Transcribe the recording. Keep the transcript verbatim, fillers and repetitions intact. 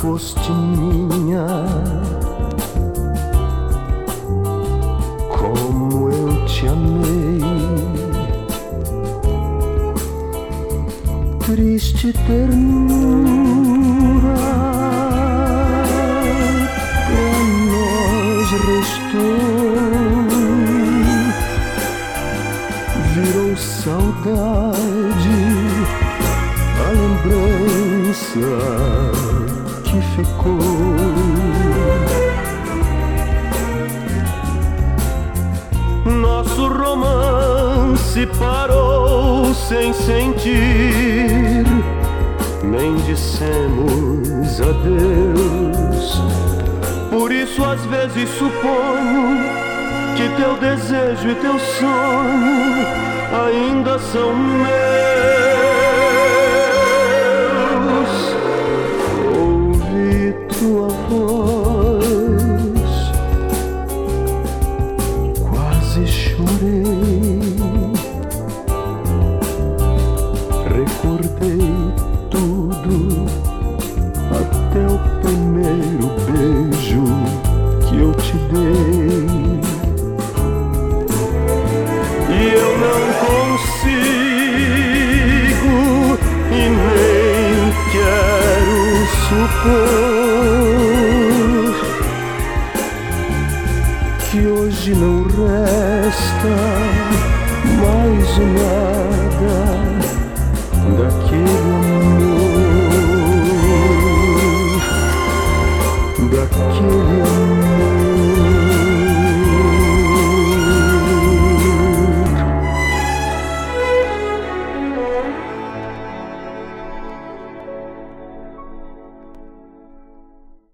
foste minha, como eu te amei. Triste ternura pra nós restou, virou saudade a lembrança que ficou. Nosso romance parou sem sentir, nem dissemos adeus. Por isso às vezes suponho que teu desejo e teu sonho ainda são meus. Ouvi tua voz, quase chorei. Recordei tudo, até o primeiro beijo que eu te dei. E eu não consigo e nem quero supor que hoje não resta mais nada daquele amor.